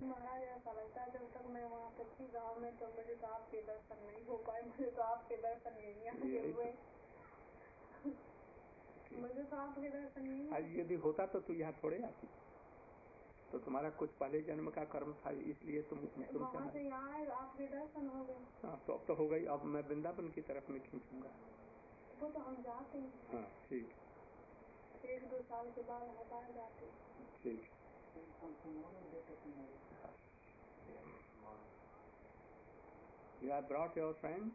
महाराज ऐसा लगता है जब तक मैं वहाँ तक थी गाँव में तो मुझे तो आपके दर्शन नहीं हो पाए, मुझे तो आपके दर्शन नहीं आए हुए, मुझे तो आपके दर्शन नहीं। आज यदि होता तो तू यहाँ थोड़े आती, तो तुम्हारा कुछ पहले जन्म का कर्म था, इसलिए वहाँ से यहाँ आपके दर्शन हो गए। हाँ, तो अब तो हो गई। अब मैं वृंदावन की तरफ में खींचूंगा। वो तो हम जाते हैं। हाँ ठीक, 1-2 साल के बाद हटा जाते हैं। ठीक। You have brought your friend?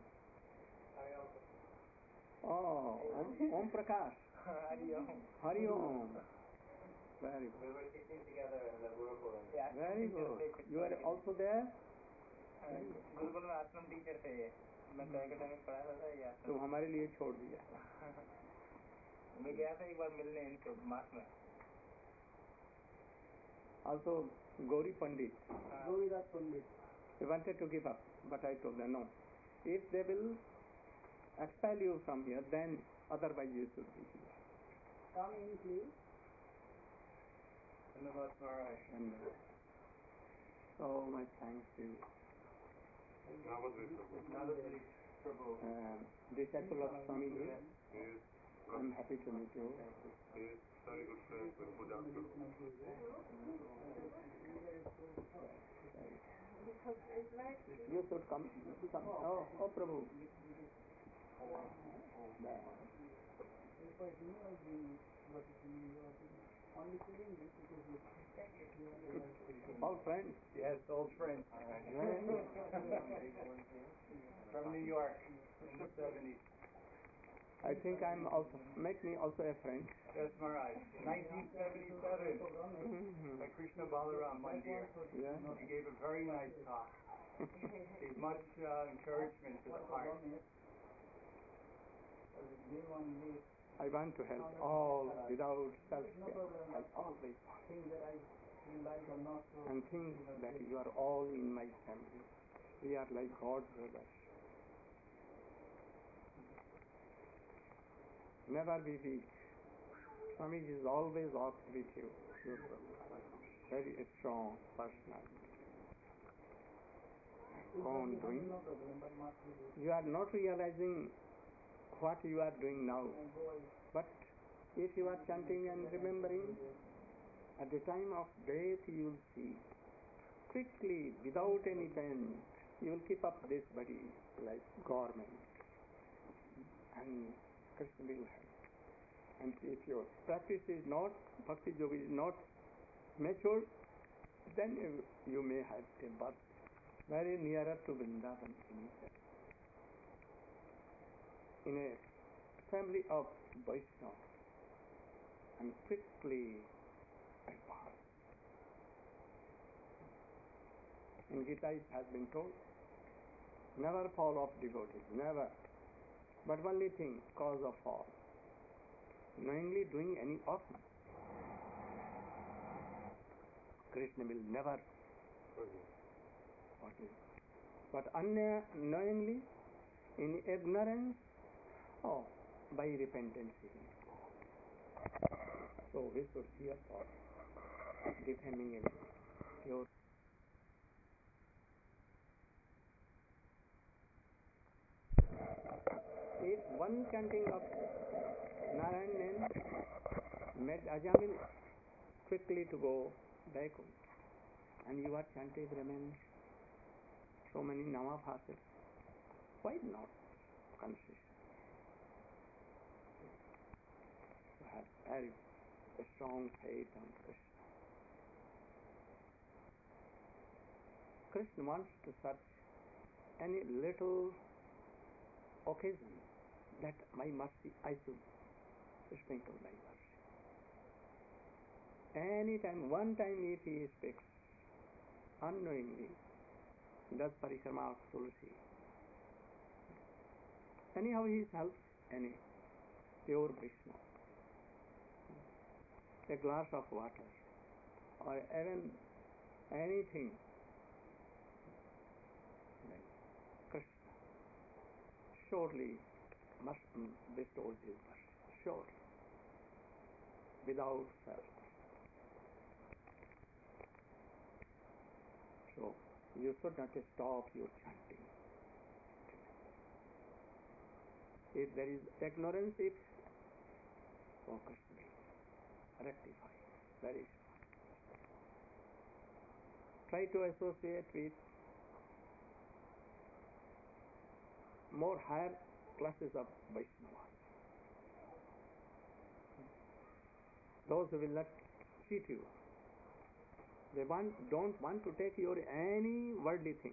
Oh, Om Prakash. Hari Om. Very good. We were teaching together in the Gurukul. Very good. You are also there? Gurukul में आश्रम टीचर थे, मैं तो एकेडमिक पढ़ाता था या तो हमारे लिए छोड़ दिया। मैं गया था एक बार मिलने इनसे मास में। Also Gauri Pandit. Gauridas Pandit. They wanted to give up, but I told them no. If they will expel you from here, then otherwise you should be here. Come in, please. धन्यवाद महाराज। So much thanks to you. Disciple of Swamiji. I'm happy to meet you. Very good friends with Puja. You should come. Oh, Prabhu. All friends. Yes, old friends. From New York in the 70s. I think I'm also, make me also a friend. Yes, Maharaj. 1977. By Krishna Balaram Mandir. Yeah. He gave a very nice talk. Gave much encouragement to the heart. I want to help all without self-care. I always want. And think that you are all in my family. We are like God brothers. Never be weak. Swamiji is always up with you. Very strong personality. Go on doing. You are not realizing what you are doing now. But if you are chanting and remembering, at the time of death you will see. Quickly, without any pain, you will keep up this body like garment. And Krishna will help. And if your practice is not, Bhakti Yoga is not mature, then you may have a birth very nearer to Vrindavan in a family of Vaishnava, and quickly advance. In Gita it has been told, never fall off devotees, never. But only thing, cause of fall, knowingly doing any offense. Krishna will never forgive. But unknowingly, in ignorance, by repentance. So we should fear for defaming any pure. If one chanting of Narayan name made Ajamil quickly to go back home, and you are chanting remains so many Namabhasas, why not consist? To have very strong faith on Krishna. Krishna wants to search any little occasion that my mercy, I should sprinkle my mercy. Any time, one time if he speaks unknowingly, does parikrama of Tulsi, anyhow he helps any pure Vaishnava. A glass of water or even anything, then Krishna surely must bestow his mercy, surely, without self. you should not stop your chanting. If there is ignorance, if focus be rectify very soon. Try to associate with more higher classes of Vaishnavas. Those who will not cheat you. They don't want to take your any worldly thing.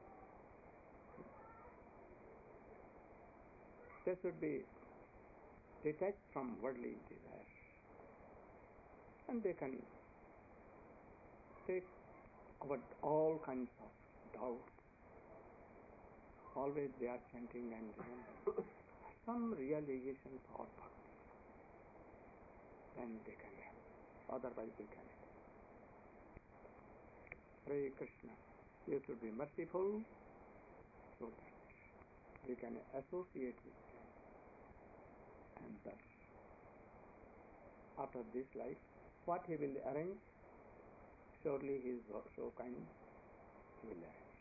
They should be detached from worldly desires. And they can take about all kinds of doubts. Always they are chanting and remembering some realization thought bhakti. Then they can help. Otherwise they can help. Hare Krishna. You should be merciful so that you can associate with them. And thus, after this life, what he will arrange, surely he is so kind, he will arrange.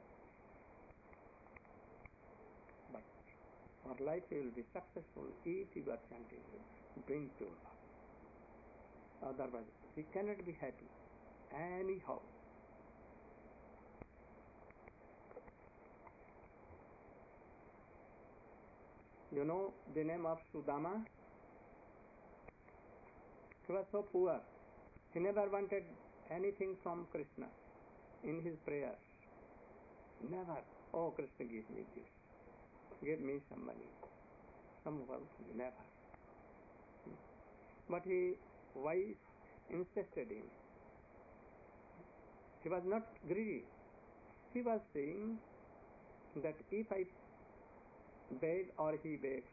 But for life he will be successful if you are chanting, bring pure love. Otherwise, he cannot be happy anyhow. You know the name of Sudama? He was so poor. He never wanted anything from Krishna in his prayers. Never. Oh, Krishna, give me this. Give me some money. Some wealth. Never. But his wife insisted him. He was not greedy. He was saying that if I beg or he begs,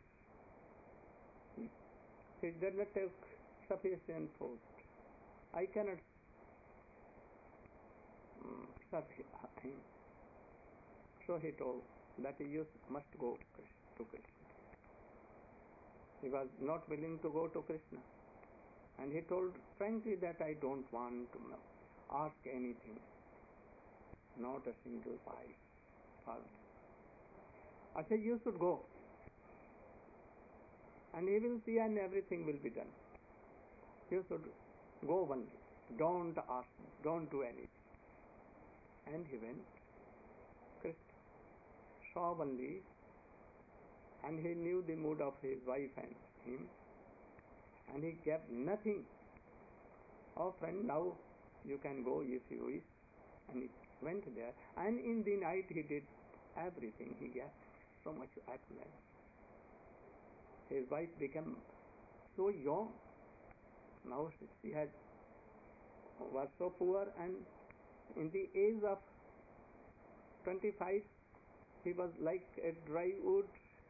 he does not take sufficient food. I cannot serve him. So he told that you must go to Krishna. He was not willing to go to Krishna. And he told frankly that I don't want to ask anything. Not a single pice. I said, you should go. And he will see and everything will be done. You should go only. Don't ask, don't do anything. And he went. Krishna saw only, and he knew the mood of his wife and him, and he gave nothing. Oh friend, now you can go if you wish. And he went there, and in the night he did everything. He gave so much affluence. His wife became so young. Now she was so poor, and in the age of 25 he was like a dry wood,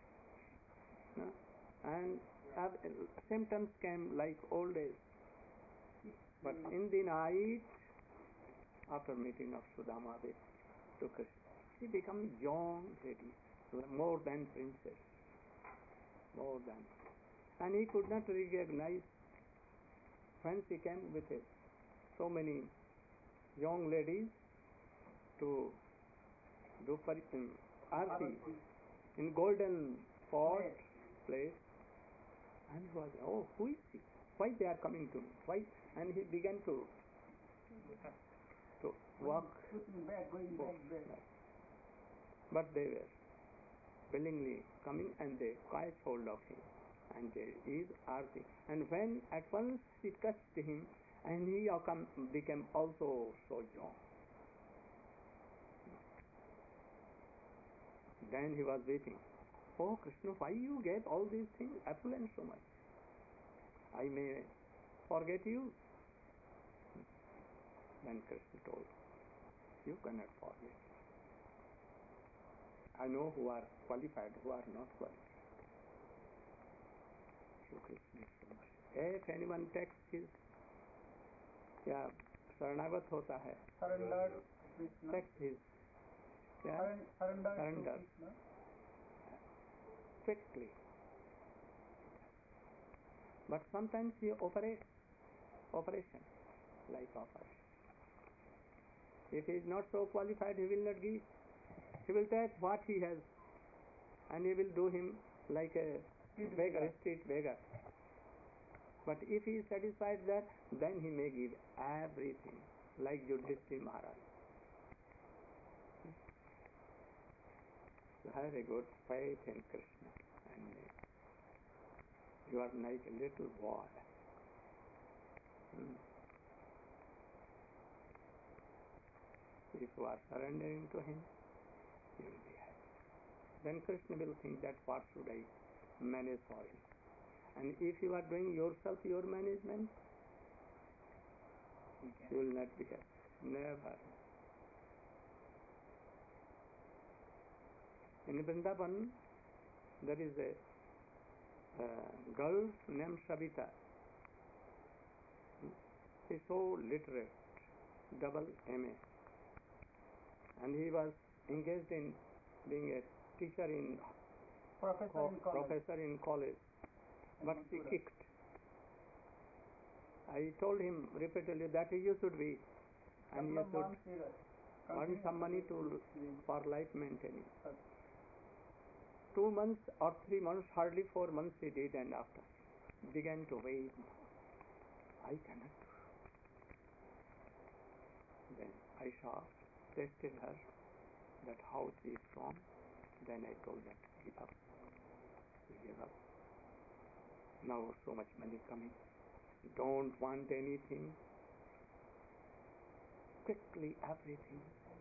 and symptoms came like old age. But in the night, after meeting of Sudama to Krishna, she became young lady, more than princess, more than. And he could not recognize. Friends, he came with so many young ladies to do arti in golden pot place. And he was, oh, who is she? Why they are coming to me? Why? And he began to walk. But they were willingly coming, and they caught hold of him. And there is arti. And when at once she touched him, and he became also so young. Then he was weeping. Oh Krishna, why you gave all these things, affluence so much? I may forget you. Then Krishna told, you cannot forget. I know who are qualified, who are not qualified. So Krishna is so much. If anyone takes his शरणागत होता है, takes his surrender quickly. But sometimes he operation like operation. If he is not so qualified, he will not give. He will take what he has, and he will do him like a beggar, a street beggar. But if he is satisfied that, then he may give everything, like Yudhishthira Maharaj. You have a good faith in Krishna, and you are like a little boy. If you are surrendering to him, you will be happy. Then Krishna will think that what should I manage for him. And if you are doing yourself your management, you will not be happy. Never. In Vrindavan, there is a girl named Savita. He is so literate, double MA. And he was engaged in being a teacher in professor in college. But she kicked. I told him repeatedly that you should be, and you should earn some money for life maintaining. 2 months or 3 months, hardly 4 months he did, and after began to weep. I cannot. Then I tested her, that how she is strong. Then I told that give up. She gave up. Now so much money coming. Don't want anything. Quickly everything.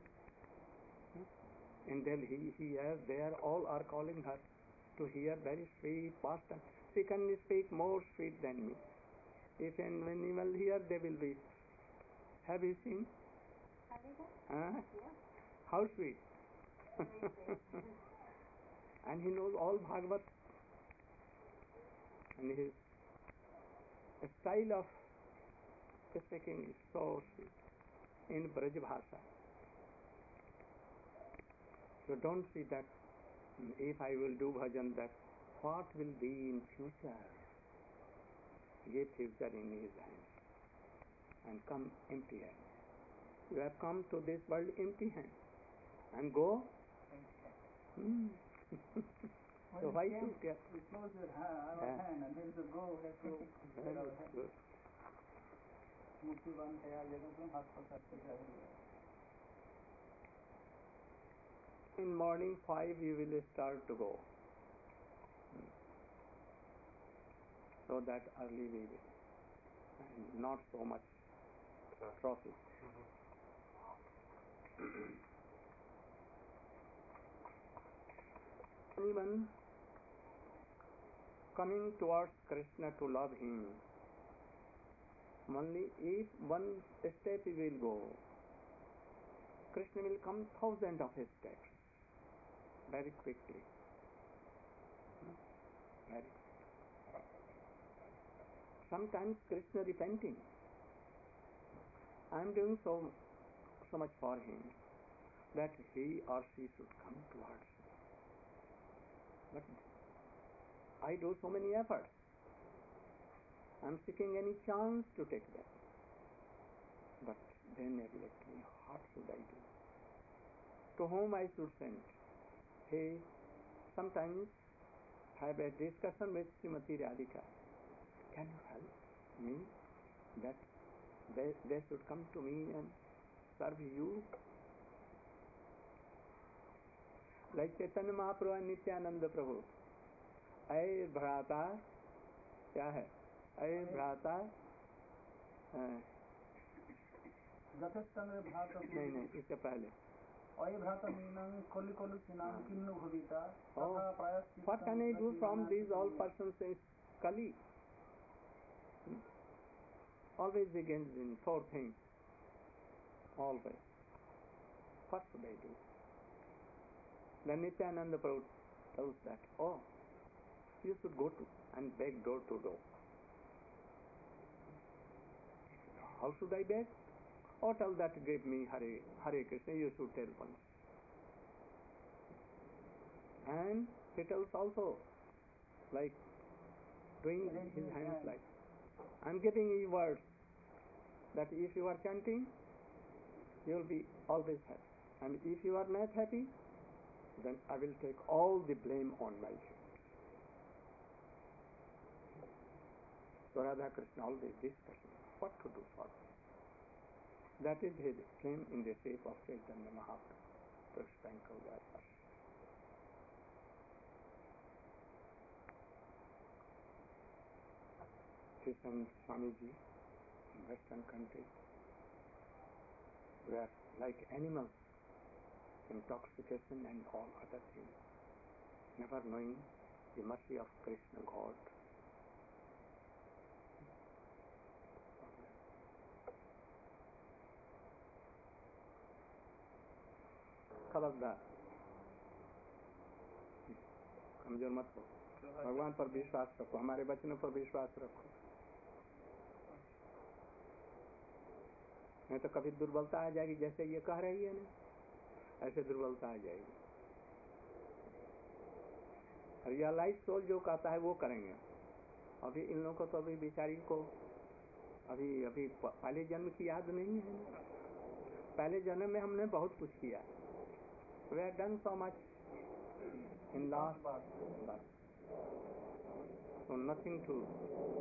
In Delhi, here, there, all are calling her to hear very sweet pastor. She can speak more sweet than me. If and when you will hear, they will be. Have you seen? Yeah. How sweet. And he knows all Bhagavad. And his style of speaking is so sweet in Braj Bhasha. So don't see that if I will do bhajan, that what will be in future. Give future in his hands and come empty hands. You have come to this world empty hands and go. So why should you? We close our hand and then to go, let's go. Very good. Mukti Ban Tayar Jagat Hath Pasat. In morning 5 you will start to go. So that early we will. And not so much traffic. Anyone coming towards Krishna to love him, only if one step he will go, Krishna will come thousands of steps very quickly. Very quickly. Sometimes Krishna repenting. I am doing so much for him that he or she should come towards me. But I do so many efforts. I am seeking any chance to take them. But they neglect me. What should I do? To whom I should send? He sometimes have a discussion with Srimati Radhika. Can you help me that they should come to me and serve you? Like Chaitanya Mahaprabhu and Nityananda Prabhu. Ay Bhrata, क्या है? Ay Bhrata, नहीं इसके पहले. Ay Bhrata Minang Koli Kolu Sinam Kinnu Bhavita. What can I do from these all persons in Kali? Always begins in 4 things. Always. What should I do? Then Nityananda Prabhu tells that, you should go to and beg door to door. How should I beg? Tell that give me Hare Krishna, you should tell once. And he tells also, like doing his hands like, I am giving you words that if you are chanting, you will be always happy. And if you are not happy, then I will take all the blame on my shoulders. So Radha Krishna always discussing what to do for this. That is, he came in the shape of Chaitanya Mahaprabhu to sprinkle their hearts. He sent Swamiji in Western countries, where like animals, intoxication and all other things, never knowing the mercy of Krishna God. खबरदार, कमजोर मत हो, भगवान पर विश्वास रखो, हमारे वचनों पर विश्वास रखो, नहीं तो कभी दुर्बलता आ जाएगी, जैसे ये कह रही है ना, ऐसे दुर्बलता आ जाएगी। रियलाइज सोल जो कहता है वो करेंगे। अभी इन लोगों को तो अभी बेचारी को अभी पहले जन्म की याद नहीं है ना। पहले जन्म में हमने बहुत कुछ किया। We have done so much in last birth. So nothing to do.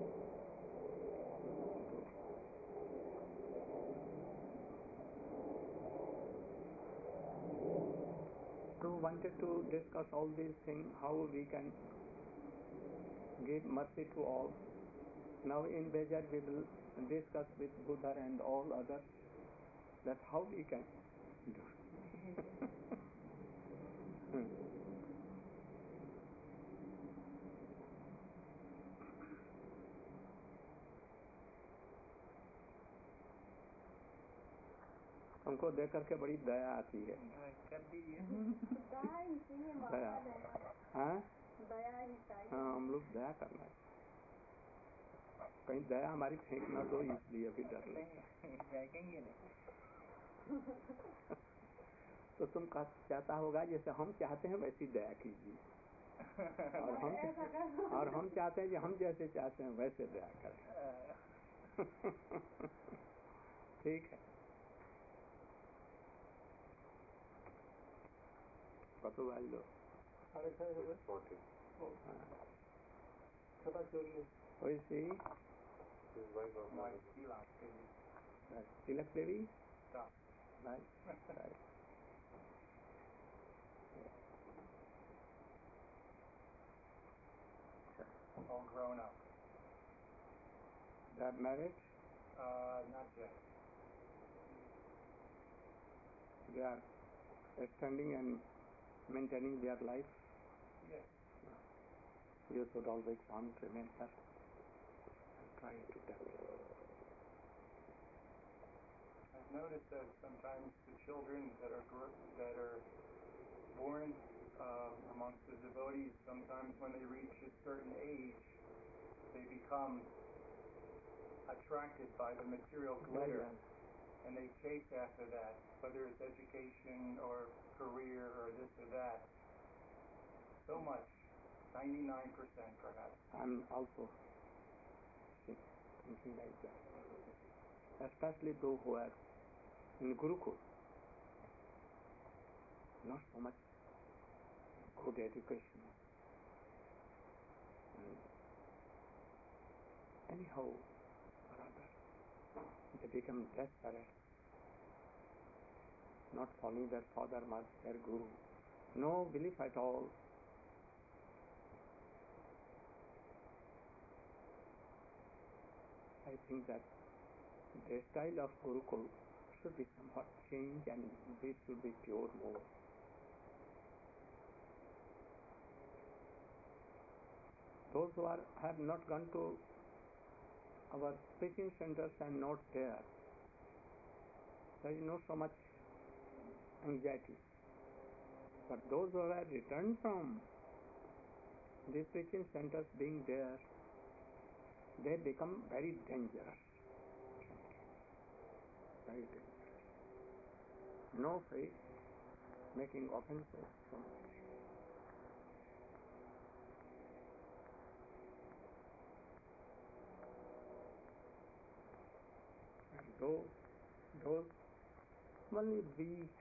So wanted to discuss all these things, how we can give mercy to all. Now in Bejar we will discuss with Buddha and all others that how we can do. हमको देख करके बड़ी दया आती है। कर दीजिए। दया ही चाहिए, दया, हाँ दया ही चाहिए। हाँ, हम लोग दया करना है। कहीं दया हमारी फेंक ना दो, इसलिए अभी डर लगता है। फेंकेंगे नहीं। तो तुम चाहता होगा जैसे हम चाहते हैं वैसी दया कीजिए, और हम चाहते हैं कि हम जैसे चाहते हैं वैसे दया करें। ठीक है। कत बाजलो? 6:40. वैसे His wife was My married. Tilak Devi Stop. right. All grown up. They are married. Not yet. They are standing and maintaining their life. Yes. You should always want to remember and try to tell them. I've noticed that sometimes the children that are born amongst the devotees, sometimes when they reach a certain age, they become attracted by the material glitter, and they chase after that, whether it's education or career or this or that. So much, 99% perhaps. I'm also thinking like that. Especially those who are in Gurukul, not so much good education. Anyhow, rather, they become desperate, not following their father, mother, their guru. No belief at all. I think that the style of Gurukul should be somewhat changed, and this should be pure more. Those who have not gone to our preaching centers and not there is not so much anxiety. But those who have returned from these preaching centers being there, they become very dangerous. Very dangerous. No faith, making offenses. So much. And those Only weak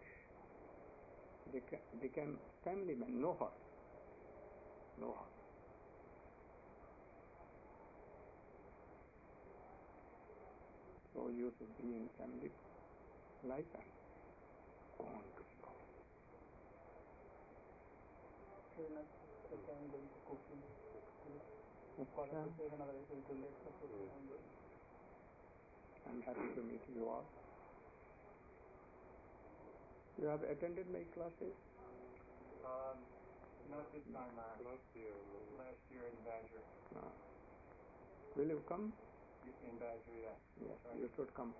became family man, no heart. No heart. So you should be in family life and go on to God. I'm going to cooking. Acha. I'm happy to meet you all. You have attended my classes? Not this time around. Last year. Last year in Badger. No. Will you come? In Badger, yes. Yes, you should come.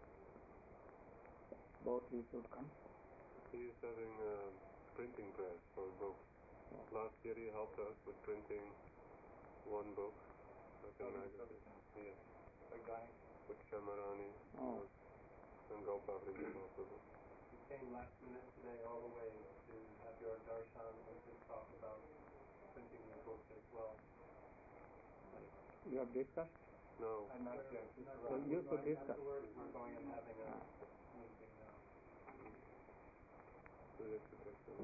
Both you should come. He is having a printing press for books. Last year he helped us with printing one book, like a magazine. Yes, A guy. with Shamarani Oh. and Gopal also. He came last minute today all the way to have your darshan and to talk about printing the book as well. You have discussed? No, I'm not yet. So you should discuss. Afterwards, we're going and having a Ah. meeting now. so that's the question.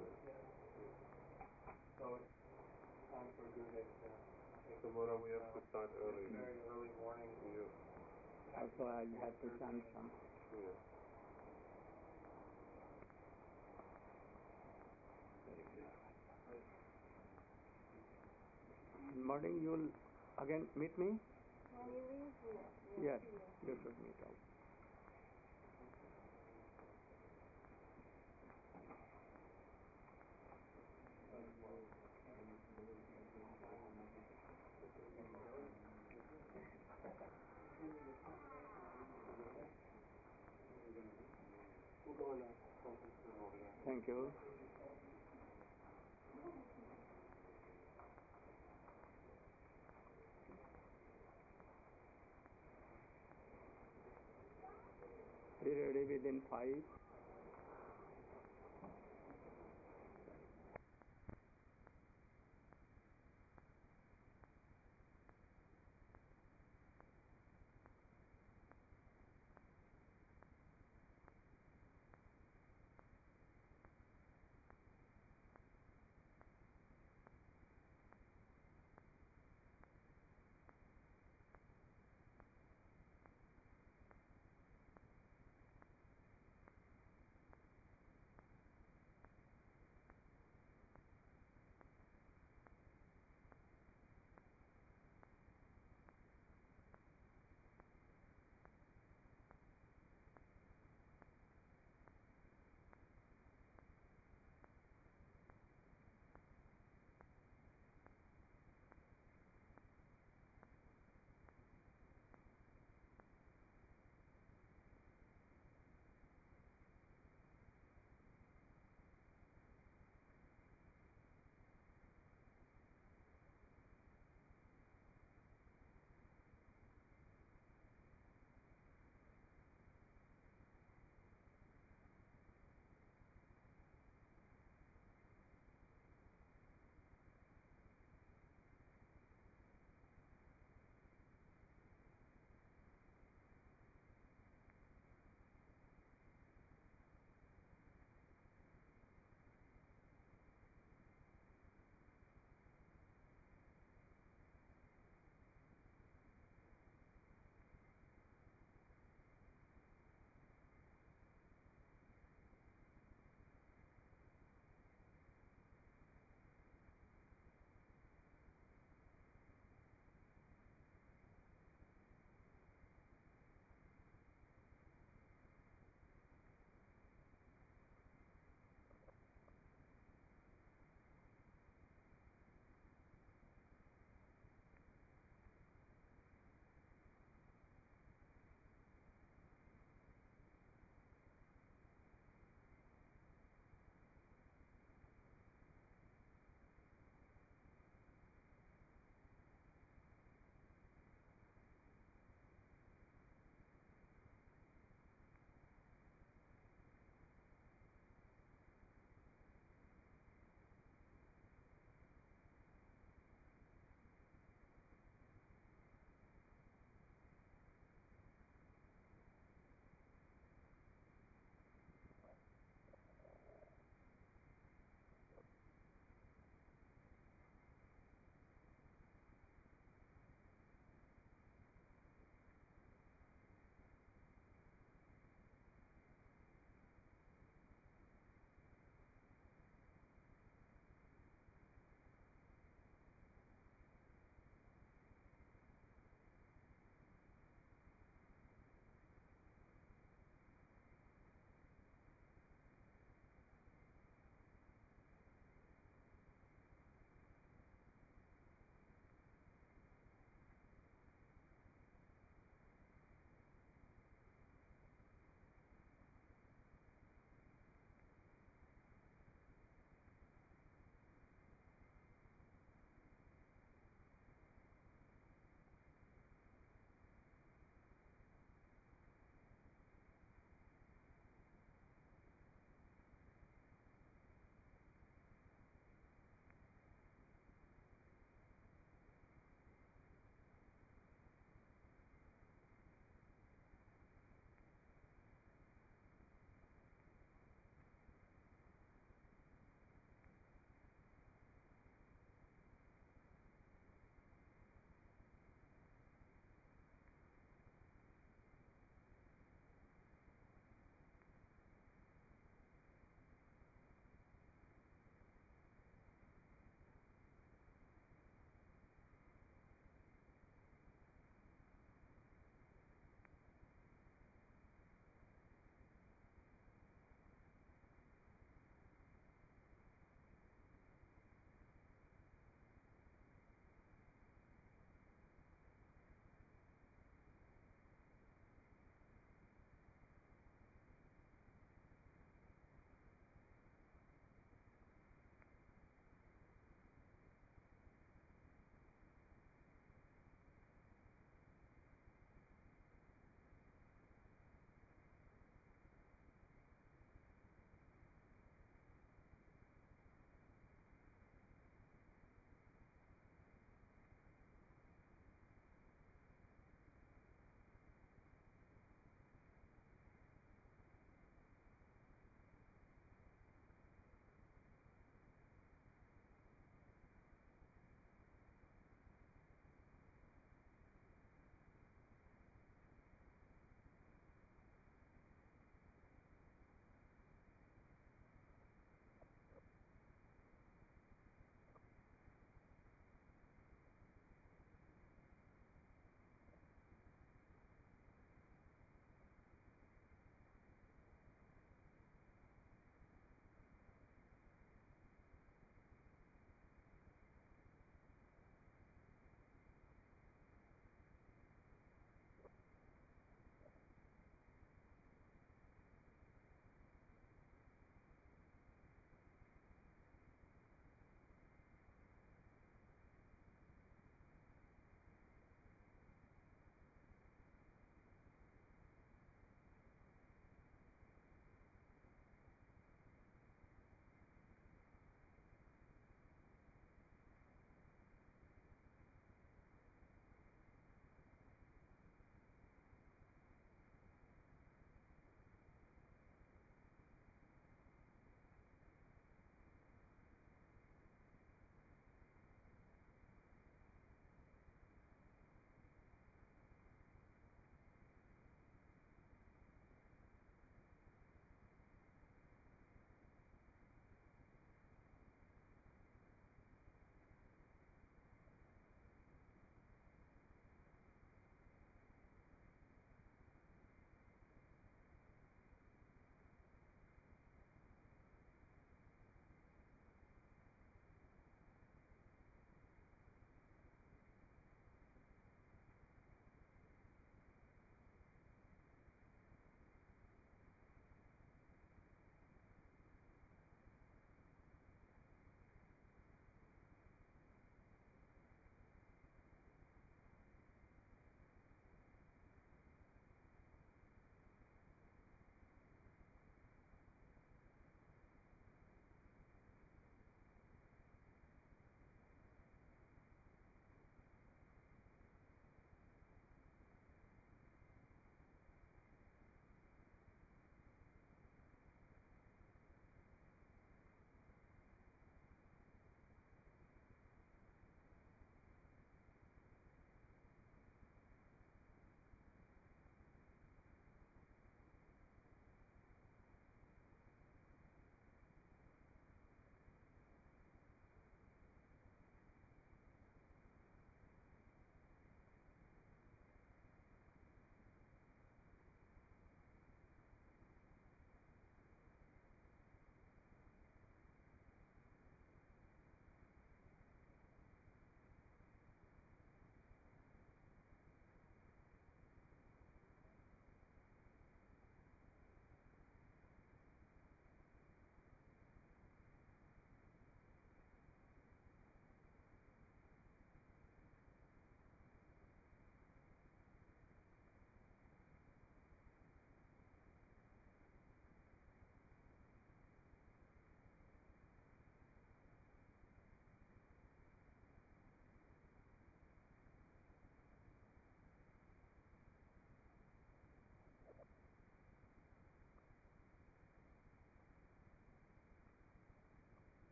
So it's time for Gurudev to take Tomorrow we have to start early. very early morning. Yeah. Also, I have to chant some. Yeah. In morning you will again meet me? When you leave, Yes, you should meet us. We'll go in a conference room over there. Thank you. Be ready within 5.